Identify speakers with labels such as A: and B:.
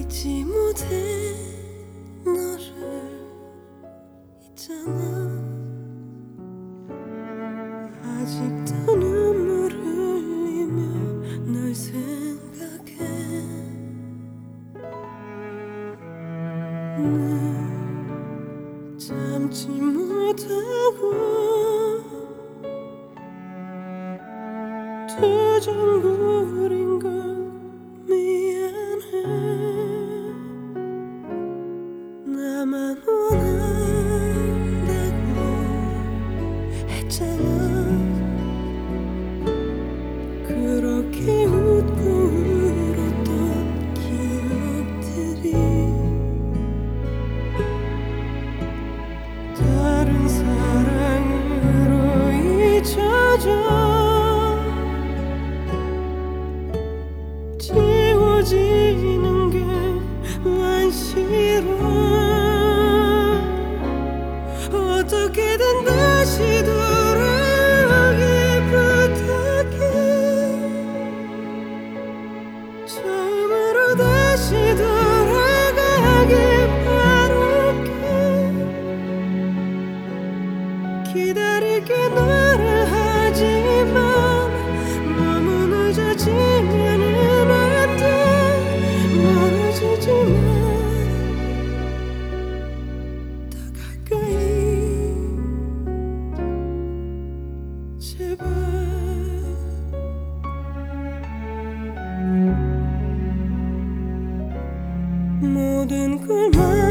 A: 잊지 못해 너를 있잖아. 아직도 눈물 흘리며 널 생각해. 늘 참지 못하고 투정부린 걸 미안해. 나만 원한다고 했잖아. 그렇게 웃고 울었던 기억들이 다른 사랑으로 잊혀져 지워지는 게 난 싫어. 어떻게든 다시 돌아오길 부탁해. 처음으로 다시 돌아가길 바랄게. 기다릴게 너를 하지만 너무 늦어지면은 안돼. 멀어지지만 더 가까이 제발. 모든 걸